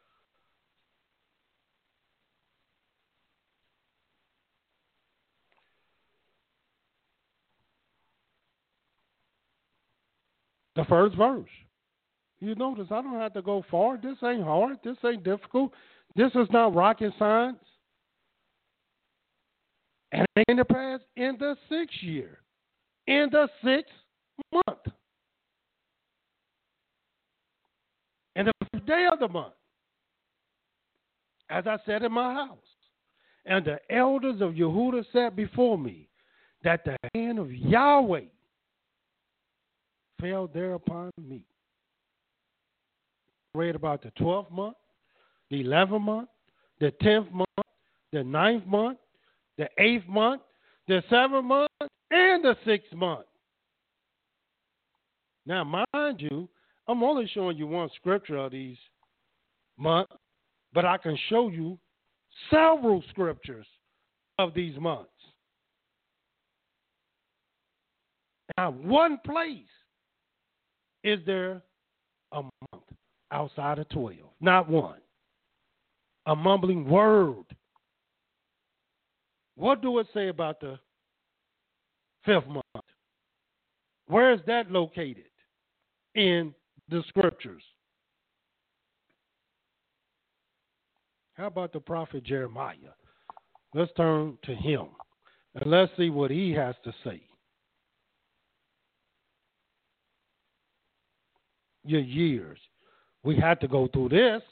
The first verse. You notice I don't have to go far. This ain't hard. This ain't difficult. This is not rocket science. And it came to pass in the 6th year, in the 6th month, in the 5th day of the month, as I said in my house. And the elders of Yehuda sat before me, that the hand of Yahweh fell there upon me. I read about the 12th month, the 11th month, the 10th month, the 9th month, the 8th month, the 7th month, and the 6th month. Now, mind you, I'm only showing you one scripture of these months, but I can show you several scriptures of these months. Now, one place is there a month outside of 12. Not one. A mumbling word. What do it say about the 5th month? Where is that located in the scriptures? How about the prophet Jeremiah? Let's turn to him and let's see what he has to say. Your years. We had to go through this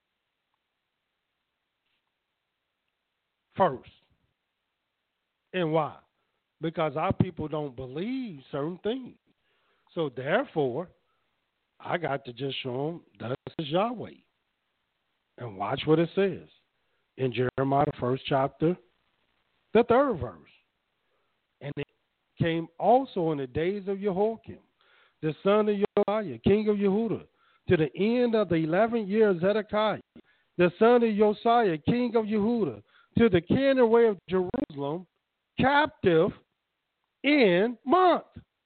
first. And why? Because our people don't believe certain things. So therefore, I got to just show them this is Yahweh. And watch what it says in Jeremiah, the 1st chapter, the 3rd verse. And it came also in the days of Jehoiakim, the son of Josiah, king of Yehuda, to the end of the 11th year of Zedekiah, the son of Josiah, king of Yehuda, to the king away of Jerusalem, captive in month.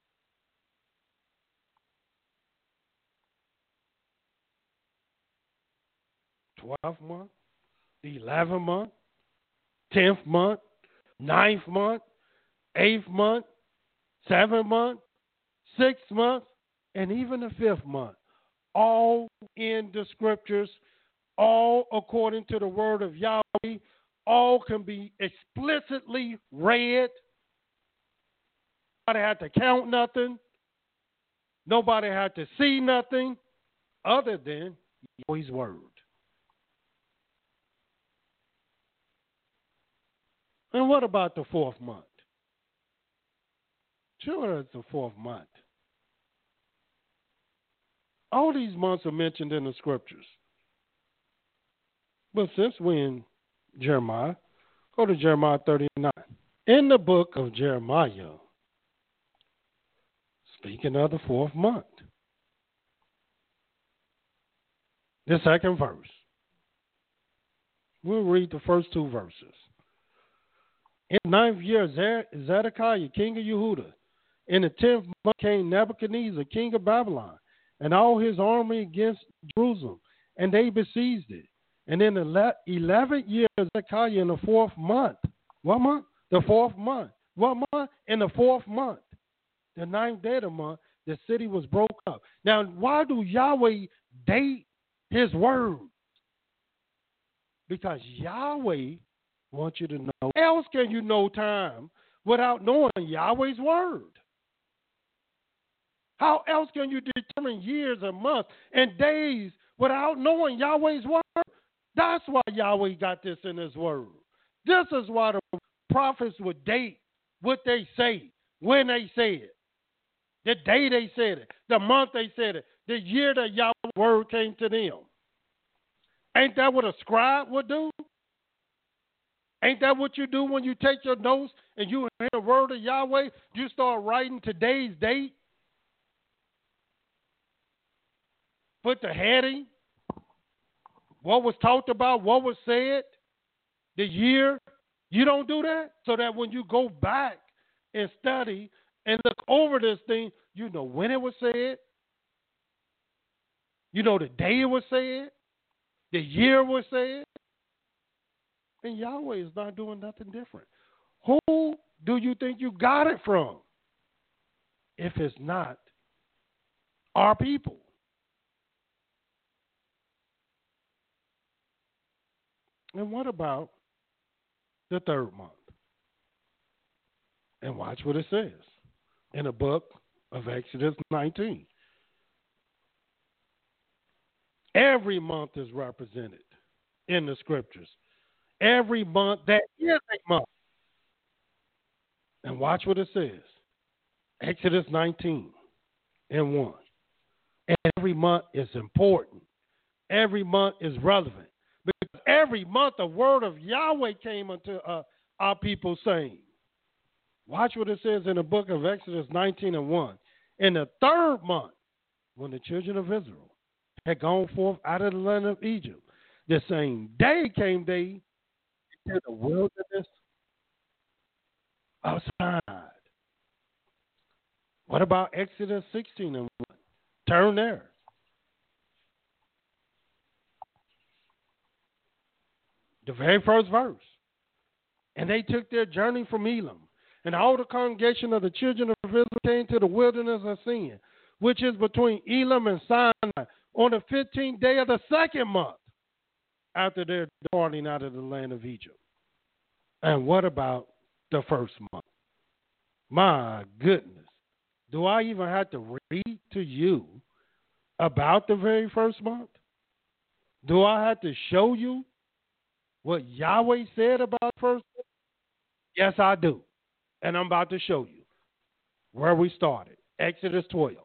Twelfth month, 11th month, 10th month, 9th month, 8th month, 7th month, 6th month, and even the 5th month. All in the scriptures all according to the word of Yahweh. All can be explicitly read. Nobody had to count nothing. Nobody had to see nothing other than Yahweh's word. And what about the fourth month? Sure, it's the fourth month. All these months are mentioned in the scriptures. But since we're in Jeremiah, go to Jeremiah 39. In the book of Jeremiah, speaking of the fourth month, the second verse. We'll read the first two verses. In the ninth year, Zedekiah, king of Yehuda, in the 10th month came Nebuchadnezzar, king of Babylon, and all his army against Jerusalem, and they besieged it. And in the 11th year of Zedekiah, in the fourth month. What month? The fourth month. What month? In the fourth month. The ninth day of the month, the city was broke up. Now, why do Yahweh date his word? Because Yahweh wants you to know. How else can you know time without knowing Yahweh's word? How else can you determine years and months and days without knowing Yahweh's word? That's why Yahweh got this in his word. This is why the prophets would date what they say, when they say it, the day they said it, the month they said it, the year that Yahweh's word came to them. Ain't that what a scribe would do? Ain't that what you do when you take your notes and you hear the word of Yahweh? You start writing today's date? Put the heading, what was talked about, what was said, the year. You don't do that? So that when you go back and study and look over this thing, you know when it was said. You know the day it was said. The year was said. And Yahweh is not doing nothing different. Who do you think you got it from? If it's not our people. And what about the third month? And watch what it says in the book of Exodus 19. Every month is represented in the scriptures. Every month that is a month. And watch what it says. Exodus 19 and 1. And every month is important. Every month is relevant. Because every month the word of Yahweh came unto our people saying. Watch what it says in the book of Exodus 19 and 1. In the third month, when the children of Israel had gone forth out of the land of Egypt, the same day came they into the wilderness outside. What about Exodus 16 and 1? Turn there. The very first verse. And they took their journey from Elam. And all the congregation of the children of Israel came to the wilderness of Sin, which is between Elam and Sinai, on the 15th day of the second month after their departing out of the land of Egypt. And what about the first month? My goodness. Do I even have to read to you about the very first month? Do I have to show you what Yahweh said about the first month? Yes, I do. And I'm about to show you where we started. Exodus 12.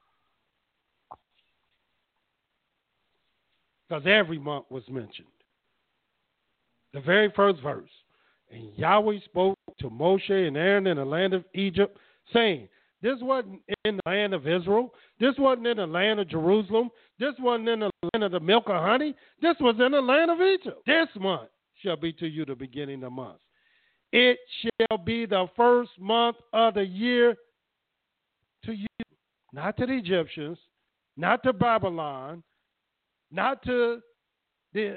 Because every month was mentioned. The very first verse. And Yahweh spoke to Moshe and Aaron in the land of Egypt, saying, this wasn't in the land of Israel. This wasn't in the land of Jerusalem. This wasn't in the land of the milk and honey. This was in the land of Egypt. This month shall be to you the beginning of months. It shall be the first month of the year to you, not to the Egyptians, not to Babylon, not to the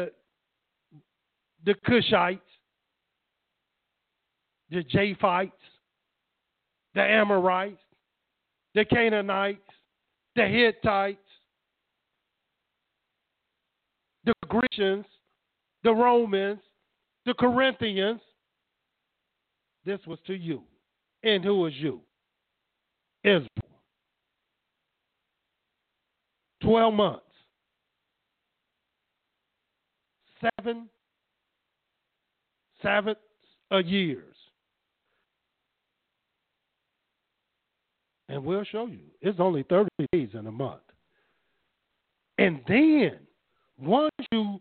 Cushites, the Japhites, the Amorites, the Canaanites, the Hittites. the Grecians, the Romans, the Corinthians. This was to you. And who is you? Israel. 12 months. 7 Sabbaths a years. And we'll show you. It's only 30 days in a month. And then, once you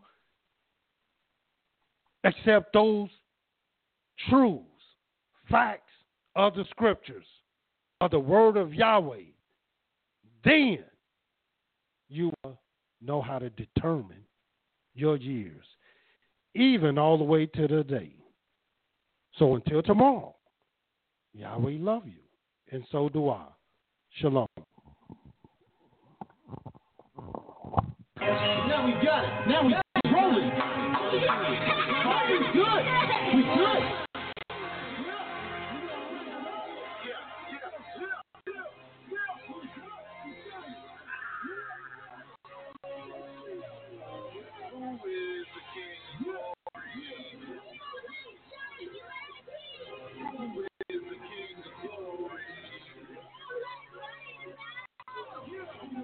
accept those truths, facts of the scriptures, of the word of Yahweh, then you will know how to determine your years, even all the way to the day. So until tomorrow, Yahweh love you, and so do I. Shalom. Now we got it. Now we rolling. We good. We good.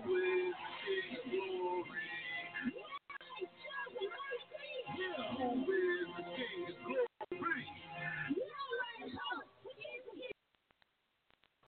Who is